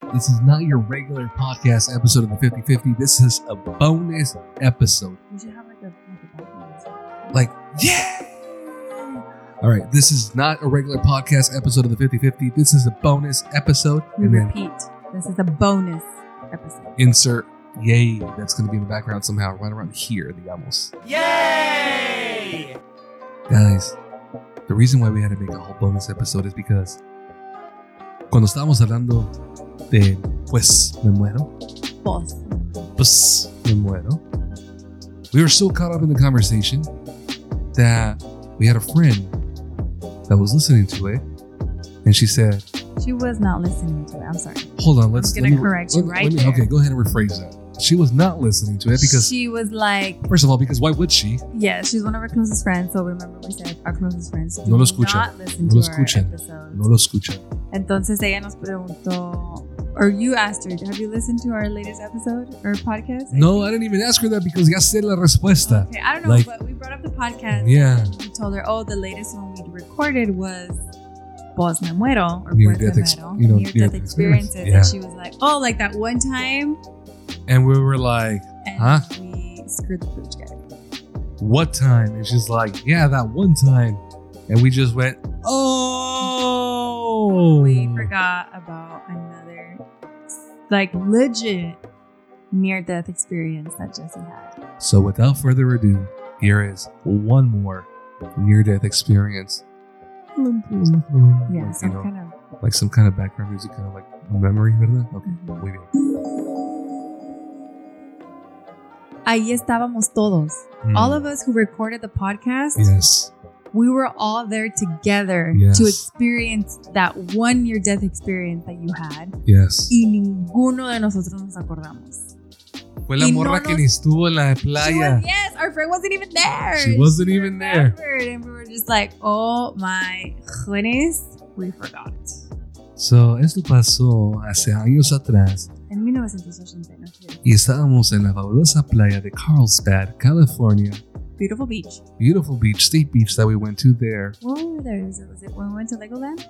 This is not your regular podcast episode of the 50/50. This is a bonus episode. We should have like a background. Like, yeah! All right, this is not a regular podcast episode of the 50/50. This is a bonus episode. We and then repeat, this is a bonus episode. insert yay that's going to be in the background somehow, right around here, digamos. Yay! Guys, the reason why we had to make a whole bonus episode is because cuando estábamos hablando de pues me muero, Boss. pues me muero, we were so caught up in the conversation that we had a friend that was listening to it, and she said, She was not listening to it. I'm sorry. hold on, I'm gonna correct you right there. Okay, go ahead and rephrase that. She was not listening to it because, She was like, first of all, because why would she? yeah, she's one of our closest friends. So remember we said our closest friends do No lo escuchan. not listen No lo to our escuchan. episodes. No lo escuchan. Entonces ella nos preguntó, or you asked her, have you listened to our latest episode or podcast? No, I didn't even ask her that because ya sé la respuesta. Okay, I don't know, Like- but we brought up the podcast. Yeah. We told her, oh, the latest one we recorded was Pues Me Muero, or Near Pues Me death ex- Muero, you know, near-death near-death experience. experiences. Yeah. And she was like, oh, like that one time? And we were like, And huh? we screwed the pooch guy. What time? And she's like, yeah, that one time. And we just went, oh. We forgot about another, like, legit near-death experience that Jesse had. So without further ado, here is one more near-death experience. Yeah, Like, some you know, kind of. like some kind of background music, kind of like memory, ¿verdad? Okay, Mhm. muy bien. Ahí estábamos todos. Mm. All of us who recorded the podcast, Yes. we were all there together Yes. to experience that one near-death experience that you had. Yes. Y ninguno de nosotros nos acordamos. Fue la Y morra no que nos- ni estuvo en la She playa. was- yes, our friend wasn't even there. She wasn't even there. remembered, and we were just like, oh my goodness, we forgot. So, esto pasó hace años atrás En 1989. y estábamos en la fabulosa playa de Carlsbad, California. Beautiful beach. Beautiful beach, state beach that we went to there. What were there? Was it when we went to Legoland?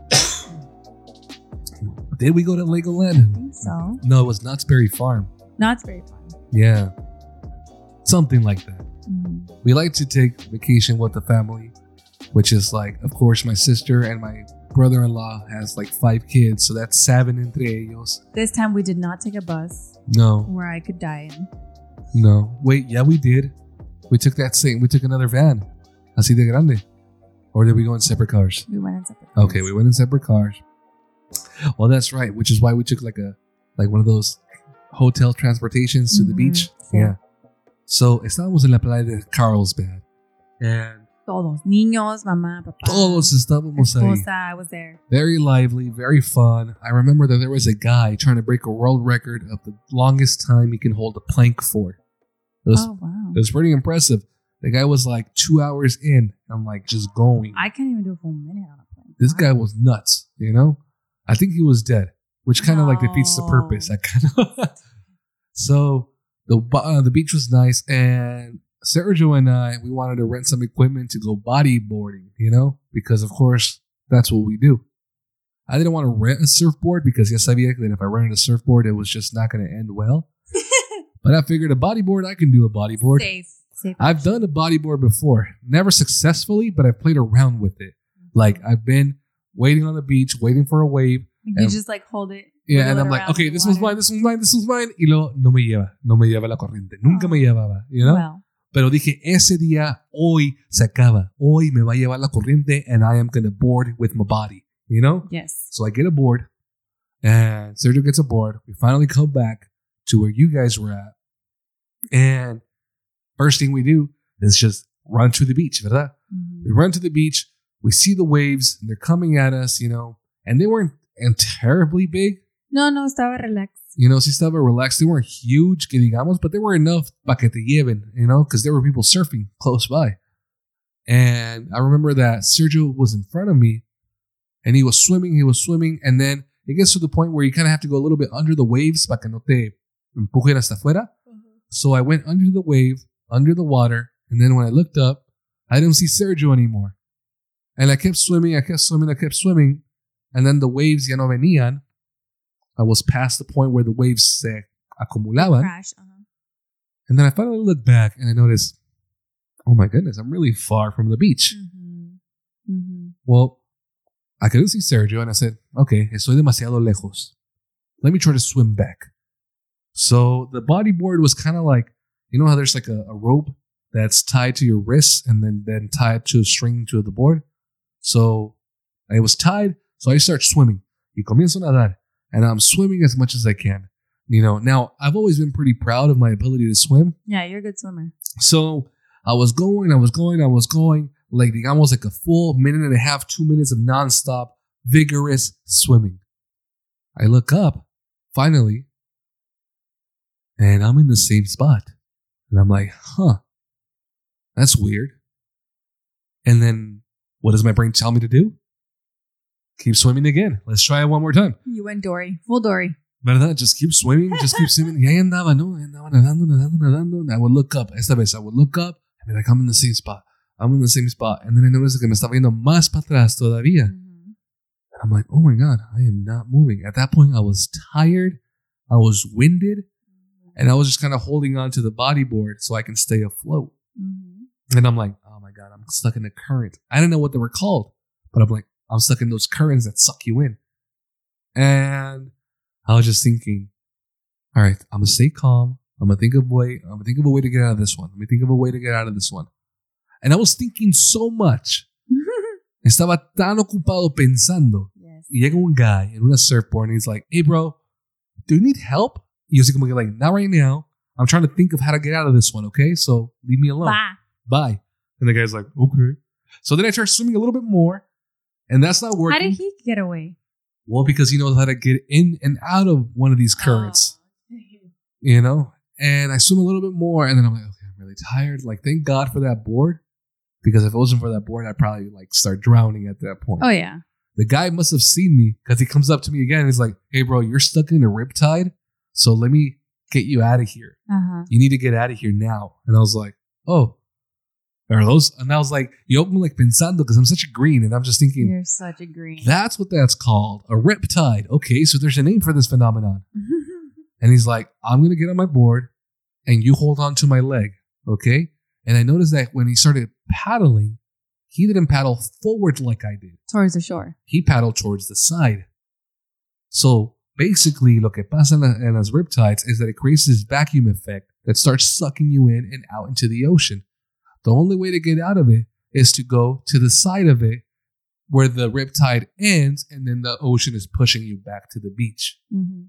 Did we go to Legoland? I think so. No, it was Knott's Berry Farm. No, it's very fun. Yeah. Something like that. Mhm. We like to take vacation with the family, which is like, of course, my sister and my brother-in-law has like 5 kids, so that's 7 entre ellos. This time we did not take a bus No, where I could die in. no. Wait, yeah, we did. We took another van. Así de grande. Or did we go in separate cars? We went in separate. Okay, we went in separate cars. Well, that's right, which is why we took like one of those hotel transportations to the Mhm, beach. sí. Yeah. So, estábamos en la playa de Carlsbad. And Todos. Niños, mamá, papá. todos estábamos ahí. Esposa, I was there. Very lively, very fun. I remember that there was a guy trying to break a world record of the longest time he can hold a plank for. It was, Oh, wow. it was pretty impressive. The guy was like 2 hours in. I'm like just going. I can't even do a full minute on a plane. This Wow. guy was nuts, you know? I think he was dead, which kind of like defeats the No. purpose. I kind of. So the beach was nice, and Sergio and I, we wanted to rent some equipment to go bodyboarding, you know, because of course that's what we do. I didn't want to rent a surfboard because ya sabía that if I rented a surfboard, it was just not going to end well. But I figured a bodyboard, I can do a bodyboard. Safe. I've done a bodyboard before, never successfully, but I've played around with it. Like I've been waiting on the beach, waiting for a wave. You and- just like hold it. Yeah, wiggle and it I'm like, around okay, the this one's water. mine, this one's mine, this one's mine. Y luego no me lleva la corriente. Nunca me llevaba, you know? Well, Pero dije, ese día, hoy se acaba. Hoy me va a llevar la corriente and I am going to board with my body, you know? yes. So I get a board and Sergio gets a board. We finally come back to where you guys were at. And first thing we do is just run to the beach, ¿verdad? Mhm. We run to the beach. We see the waves and they're coming at us, you know, and they weren't terribly big. No, estaba relaxed. You know, sí estaba relaxed. They weren't huge, que digamos, but they were enough para que te lleven, you know, because there were people surfing close by. And I remember that Sergio was in front of me and he was swimming, and then it gets to the point where you kind of have to go a little bit under the waves para que no te empujen hasta afuera. So I went under the wave, under the water, and then when I looked up, I didn't see Sergio anymore. And I kept swimming, and then the waves ya no venían. I was past the point where the waves se acumulaban. Crash. And then I finally looked back and I noticed, oh my goodness, I'm really far from the beach. Mm-hmm. Mm-hmm. Well, I couldn't see Sergio and I said, okay, estoy demasiado lejos. Let me try to swim back. So the bodyboard was kind of like, you know how there's like a rope that's tied to your wrist and then tied to a string to the board? So it was tied. So I start swimming. Y comienzo a nadar. And I'm swimming as much as I can. You know, now I've always been pretty proud of my ability to swim. Yeah, you're a good swimmer. So I was going, like digamos like a full minute and a half, 2 minutes of nonstop, vigorous swimming. I look up, finally, and I'm in the same spot. And I'm like, that's weird. And then what does my brain tell me to do? Keep swimming again. Let's try it one more time. You went Dory. Full Dory. ¿Verdad? Just keep swimming. Just keep swimming. Y ahí andaba, ¿no? Andaba nadando. And I would look up. Esta vez I would look up and be like, I'm in the same spot. And then I noticed que me estaba yendo más para atrás todavía. Mm-hmm. And I'm like, oh my God, I am not moving. At that point, I was tired. I was winded. And I was just kind of holding on to the bodyboard so I can stay afloat. Mm-hmm. And I'm like, oh my God, I'm stuck in the current. I didn't know what they were called. But I'm like, I'm stuck in those currents that suck you in. And I was just thinking, all right, I'm going to stay calm. I'm going to think of a way to get out of this one. And I was thinking so much. Estaba tan ocupado pensando. Yes. Y llega un guy in a surfboard and he's like, hey, bro, do you need help? Y yo así como que like, not right now. I'm trying to think of how to get out of this one, okay? So leave me alone. Bye. And the guy's like, okay. So then I start swimming a little bit more. And that's not working. How did he get away? Well, because he knows how to get in and out of one of these currents. Oh. You know? And I swim a little bit more. And then I'm like, okay, I'm really tired. Like, thank God for that board. Because if it wasn't for that board, I'd probably like start drowning at that point. Oh, yeah. The guy must have seen me because he comes up to me again and he's like, hey, bro, you're stuck in a riptide. So let me get you out of here. Uh-huh. You need to get out of here now. And I was like, oh. Are those? And I was like, yo, I'm like pensando because I'm such a green. And I'm just thinking, you're such a green. That's what that's called. A riptide. Okay, so there's a name for this phenomenon. And he's like, I'm going to get on my board and you hold on to my leg. Okay. And I noticed that when he started paddling, he didn't paddle forward like I did. Towards the shore. He paddled towards the side. So basically, lo que pasa en las riptides is that it creates this vacuum effect that starts sucking you in and out into the ocean. The only way to get out of it is to go to the side of it where the riptide ends and then the ocean is pushing you back to the beach. Mm-hmm.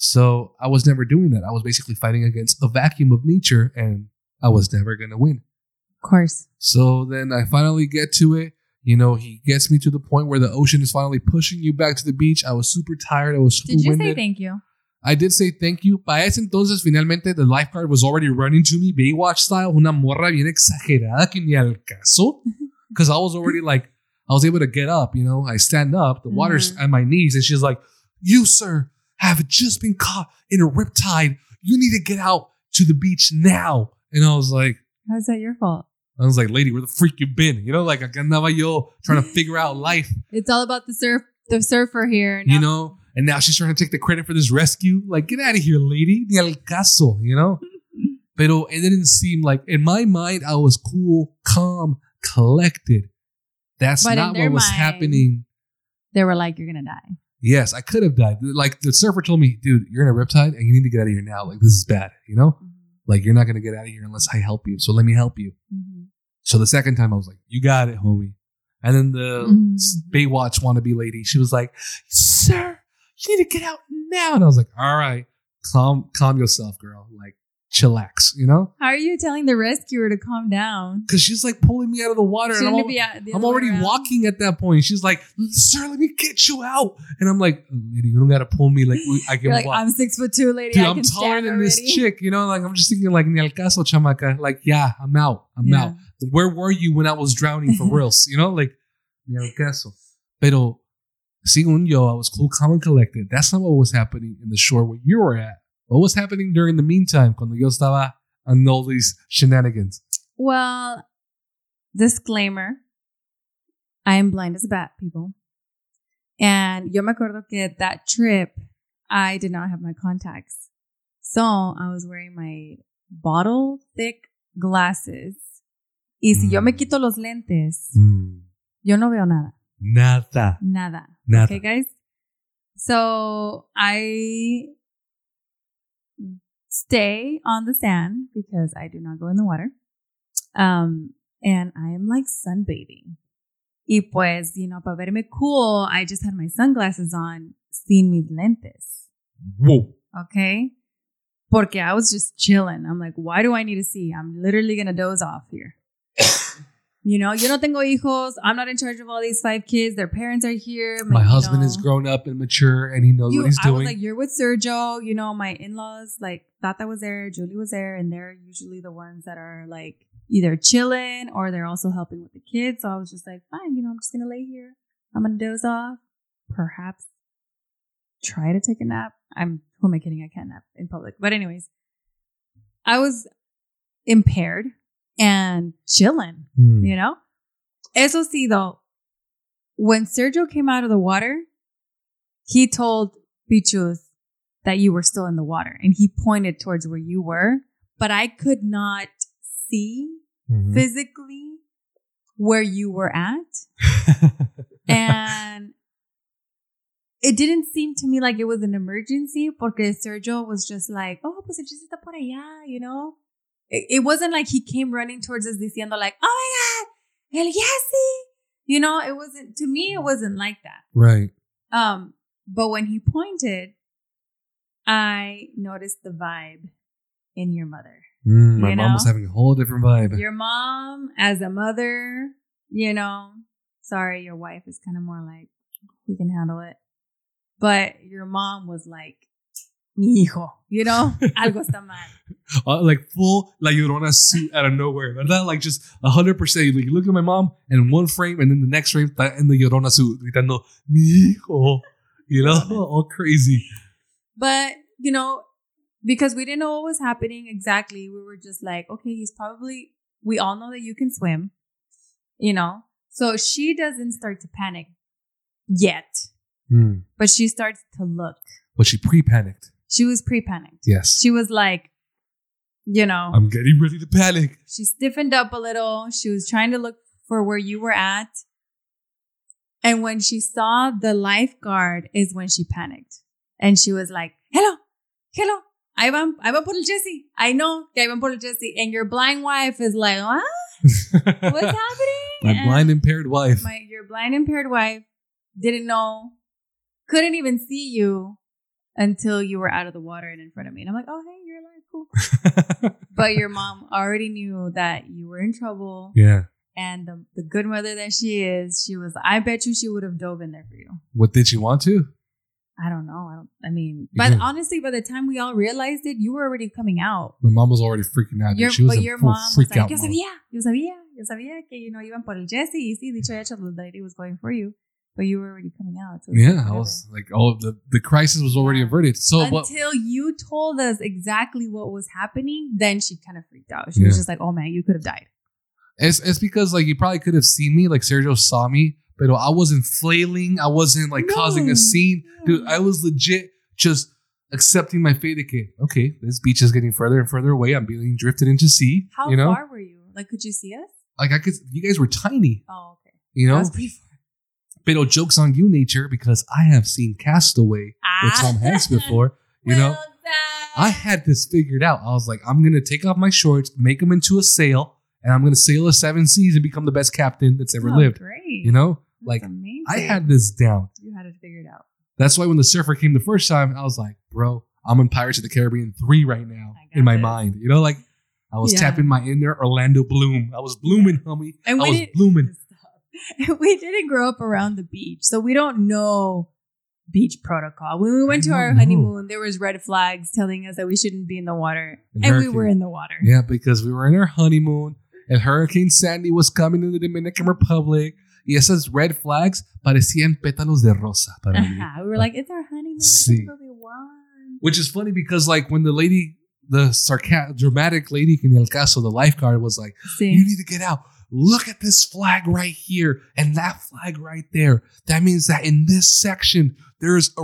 So I was never doing that. I was basically fighting against a vacuum of nature and I was never going to win. Of course. So then I finally get to it. You know, he gets me to the point where the ocean is finally pushing you back to the beach. I was super tired. I was super winded. Did you say thank you? I did say thank you. Para ese entonces, finalmente, the lifeguard was already running to me, Baywatch style, una morra bien exagerada que ni al caso. Because I was already like, I was able to get up, you know. I stand up, the water's at my knees, and she's like, you, sir, have just been caught in a riptide. You need to get out to the beach now. And I was like, how's that your fault? I was like, lady, where the freak you been? You know, like, acá andaba yo trying to figure out life. It's all about the surfer here. Now. You know? And now she's trying to take the credit for this rescue. Like, get out of here, lady. Ni al caso, you know? Pero it didn't seem like, in my mind, I was cool, calm, collected. That's not what was happening. They were like, you're going to die. Yes, I could have died. Like, the surfer told me, dude, you're in a riptide and you need to get out of here now. Like, this is bad, you know? Mm-hmm. Like, you're not going to get out of here unless I help you. So let me help you. Mm-hmm. So the second time I was like, you got it, homie. And then the Baywatch wannabe lady, she was like, sir, you need to get out now. And I was like, all right, calm yourself, girl. Like, chillax, you know? How are you telling the rescuer to calm down? Because she's like pulling me out of the water. And I'm already walking at that point. She's like, sir, let me get you out. And I'm like, lady, you don't got to pull me. Like, I can walk. I'm 6'2", lady. Dude, I'm taller than this chick, you know? Like, I'm just thinking like, ni al caso, chamaca. Like, yeah, I'm out. I'm out. Where were you when I was drowning for reals? You know? Like, ni al caso. Pero, según yo, I was cool, calm, and collected. That's not what was happening in the shore where you were at. What was happening during the meantime cuando yo estaba on all these shenanigans? Well, disclaimer. I am blind as a bat, people. And yo me acuerdo que that trip, I did not have my contacts. So I was wearing my bottle thick glasses. Y si yo me quito los lentes, yo no veo nada. Nada. Nada. Nada. Okay, guys? So I stay on the sand because I do not go in the water. And I am like sunbathing. Y pues, you know, para verme cool, I just had my sunglasses on, sin mis lentes. Whoa. Okay? Porque I was just chilling. I'm like, why do I need to see? I'm literally going to doze off here. You know, yo no tengo hijos. I'm not in charge of all these 5 kids. Their parents are here. My husband is grown up and mature and he knows what he's doing. I was like, you're with Sergio. You know, my in-laws, like, Tata was there, Julie was there, and they're usually the ones that are like either chilling or they're also helping with the kids. So I was just like, fine, you know, I'm just going to lay here. I'm going to doze off. Perhaps try to take a nap. Who am I kidding? I can't nap in public. But anyways, I was impaired and chilling, you know? Eso sí, though, when Sergio came out of the water, he told Pichus that you were still in the water. And he pointed towards where you were. But I could not see physically where you were at. And it didn't seem to me like it was an emergency porque Sergio was just like, oh, pues el Jesse está por allá, you know? It wasn't like he came running towards us diciendo like, oh my God, el Jesse. You know, it wasn't, to me, it wasn't like that. Right. But when he pointed, I noticed the vibe in your mother. My mom was having a whole different vibe. Your mom, as a mother, you know, sorry, your wife is kind of more like, we can handle it. But your mom was like, mi hijo, you know, algo está mal. Like full La Llorona suit out of nowhere. ¿Verdad? Like just 100%. Like you look at my mom in one frame and then the next frame está in the Llorona suit. Gritando, mi hijo. You know, all crazy. But, you know, because we didn't know what was happening exactly, we were just like, okay, we all know that you can swim, you know. So she doesn't start to panic yet. But she starts to look. But she pre-panicked. She was pre-panicked. Yes. She was like, you know. I'm getting ready to panic. She stiffened up a little. She was trying to look for where you were at. And when she saw the lifeguard is when she panicked. And she was like, hello. Ahí van por el Jesse. I know que ahí van por el Jesse. And your blind wife is like, what? What's happening? My blind impaired wife. Your blind impaired wife didn't know. Couldn't even see you until you were out of the water and in front of me. And I'm like, oh, hey, you're alive. Cool. But your mom already knew that you were in trouble. Yeah. And the good mother that she is, she was, I bet you she would have dove in there for you. What, did she want to? I don't know. But honestly, by the time we all realized it, you were already coming out. My mom was already freaking out. She was your mom was like, out yo sabía que, you know, iban por el Jesse. Y sí, dicho hecho, the lady was going for you. But you were already coming out. So yeah, I was like, the crisis was already averted. So until you told us exactly what was happening, then she kind of freaked out. She was just like, oh man, you could have died. It's because like you probably could have seen me, like Sergio saw me, but I wasn't flailing. I wasn't like causing a scene. Dude, I was legit just accepting my fate. Okay, this beach is getting further and further away. I'm being drifted into sea. How you know? far were you? Like, could you see us? Like you guys were tiny. Oh, okay. You know? That was pretty far. Pero joke's on you, nature, because I have seen Castaway with Tom Hanks before. You know, I had this figured out. I was like, I'm going to take off my shorts, make them into a sail, and I'm going to sail the 7 seas and become the best captain that's ever lived. Great. You know, that's like amazing. I had this down. You had it figured out. That's why when the surfer came the first time, I was like, bro, I'm in Pirates of the Caribbean 3 right now in my mind. You know, like I was tapping my inner Orlando Bloom. I was blooming, homie. And I was blooming. We didn't grow up around the beach, so we don't know beach protocol. When we went to our honeymoon, there was red flags telling us that we shouldn't be in the water, and we were in the water. Yeah, because we were in our honeymoon, and Hurricane Sandy was coming to the Dominican Republic. Y esas red flags parecían pétalos de rosa para mí. We were like, it's our honeymoon. Sí. Which is funny because like when the lady, the dramatic lady in El Caso, the lifeguard was like, you need to get out. Look at this flag right here and that flag right there. That means that in this section, there's a rip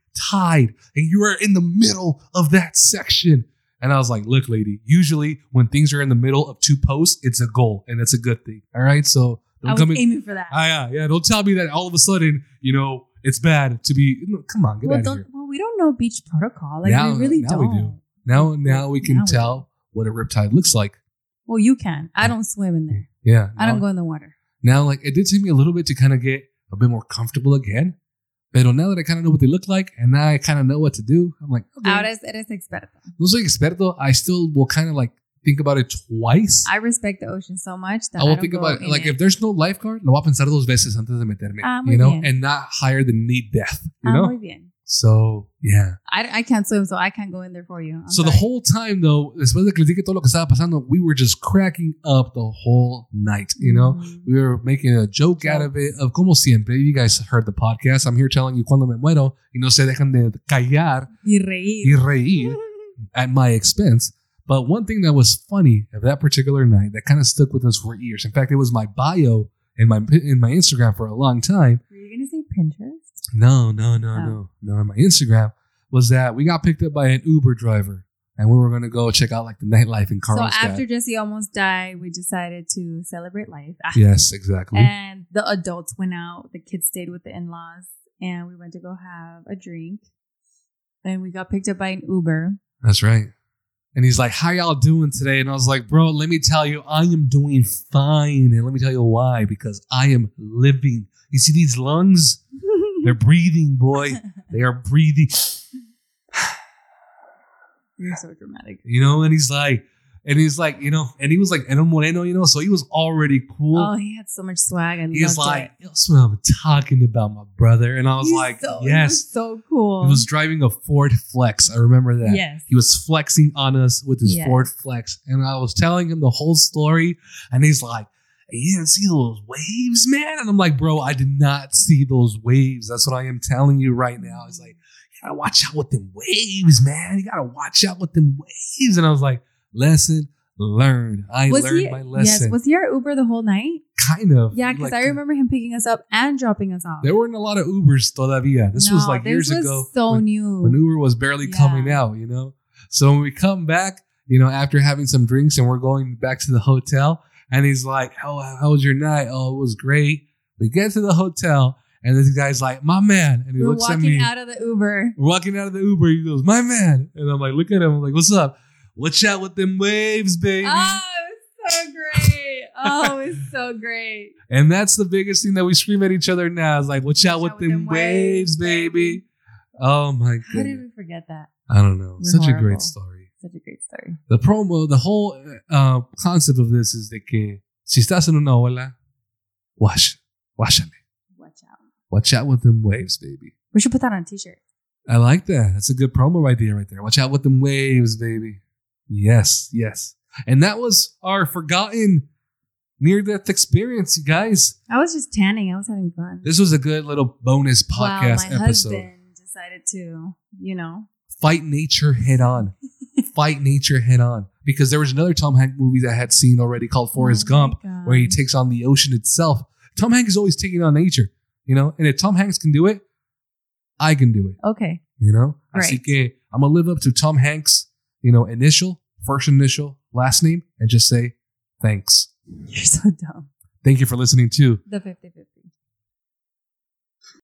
tide, and you are in the middle of that section. And I was like, look, lady, usually when things are in the middle of two posts, it's a goal and it's a good thing. All right. So I was aiming for that. Yeah. Don't tell me that all of a sudden, it's bad to be. Come on, get out of here. Well, we don't know beach protocol. Like, we really don't. We do. Now we can tell what a riptide looks like. Well, you can. I don't swim in there. Yeah. I don't go in the water. Now, like, it did take me a little bit to kind of get a bit more comfortable again. But now that I kind of know what they look like and now I kind of know what to do, I'm like, okay. Ahora eres experto. No soy experto. I still will kind of like think about it twice. I respect the ocean so much that I will think about it. Like, if there's no lifeguard, lo voy a pensar dos veces antes de meterme, bien. and not higher than knee depth, you know? Muy bien. So, yeah. I can't swim, so I can't go in there for you. So the whole time, though, después de que les dije todo lo que estaba pasando, we were just cracking up the whole night, you know? We were making a joke out of it, of como siempre. You guys heard the podcast. I'm here telling you cuando me muero y no se dejan de callar y reír at my expense. But one thing that was funny of that particular night that kind of stuck with us for years. In fact, it was my bio in my Instagram for a long time. Were you going to say Pinterest? No. On my Instagram was that we got picked up by an Uber driver and we were going to go check out like the nightlife in Carlsbad. So after Jesse almost died, we decided to celebrate life. Yes, exactly. And the adults went out. The kids stayed with the in-laws and we went to go have a drink. And we got picked up by an Uber. That's right. And he's like, how y'all doing today? And I was like, bro, let me tell you, I am doing fine. And let me tell you why. Because I am living. You see these lungs? They're breathing, boy. They are breathing. You're so dramatic. And he's like, and he was like, Eno Moreno, so he was already cool. Oh, he had so much swag. He's like, that's what I'm talking about, my brother. And I was yes. He was so cool. He was driving a Ford Flex. I remember that. Yes. He was flexing on us with his Ford Flex. And I was telling him the whole story. And he's like, hey, you didn't see those waves, man? And I'm like, bro, I did not see those waves. That's what I am telling you right now. He's like, you gotta watch out with them waves, man. You gotta watch out with them waves. And I was like, lesson learned. I learned my lesson. Yes. Was he our Uber the whole night? Kind of. Yeah, because I remember him picking us up and dropping us off. There weren't a lot of Ubers todavía. This was like years ago. So new. When Uber was barely coming out, So when we come back, after having some drinks and we're going back to the hotel, and he's like, how was your night? Oh, it was great. We get to the hotel, and this guy's like, my man. And he looks at me. We're walking out of the Uber. We're walking out of the Uber. He goes, my man. And I'm like, look at him. I'm like, what's up? Watch out with them waves, baby. Oh, it was so great. And that's the biggest thing that we scream at each other now. Is like, watch out with them waves, baby. Oh, my goodness. How did we forget that? I don't know. Such a great story. Such a great story. The whole concept of this is de que si estás en una ola, wáchale. Watch out. Watch out with them waves, baby. We should put that on a t-shirt. I like that. That's a good promo idea right there. Watch out with them waves, baby. Yes. And that was our forgotten near-death experience, you guys. I was just tanning. I was having fun. This was a good little bonus podcast my episode. Husband decided to, fight nature head on. Fight nature head on. Because there was another Tom Hanks movie that I had seen already called Forrest Gump, where he takes on the ocean itself. Tom Hanks is always taking on nature, And if Tom Hanks can do it, I can do it. Okay. Right. Así que I'm going to live up to Tom Hanks, first initial, last name, and just say thanks. You're so dumb. Thank you for listening to The 50-50.